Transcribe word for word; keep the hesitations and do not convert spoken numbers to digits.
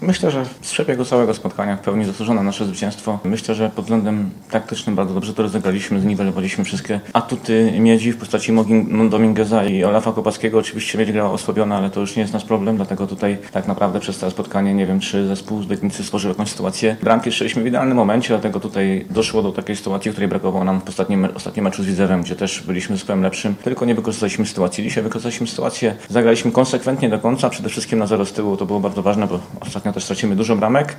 Myślę, że z przebiegu całego spotkania w pełni zasłużone nasze zwycięstwo. Myślę, że pod względem taktycznym bardzo dobrze to rozegraliśmy, zniwelowaliśmy wszystkie atuty Miedzi w postaci Mogin- Domingueza i Olafa Kopackiego. Oczywiście Miedź grała osłabiona, ale to już nie jest nasz problem, dlatego tutaj tak naprawdę przez całe spotkanie nie wiem, czy zespół z Legnicy stworzył jakąś sytuację. Bramki strzeliśmy w idealnym momencie, dlatego tutaj doszło do takiej sytuacji, której brakowało nam w ostatnim, ostatnim meczu z Widzewem, gdzie też byliśmy zespołem lepszym, tylko nie wykorzystaliśmy sytuacji. Dzisiaj wykorzystaliśmy sytuację, zagraliśmy konsekwentnie do końca, przede wszystkim na zero z tyłu, to było bardzo ważne, bo ostatnio też stracimy dużo bramek.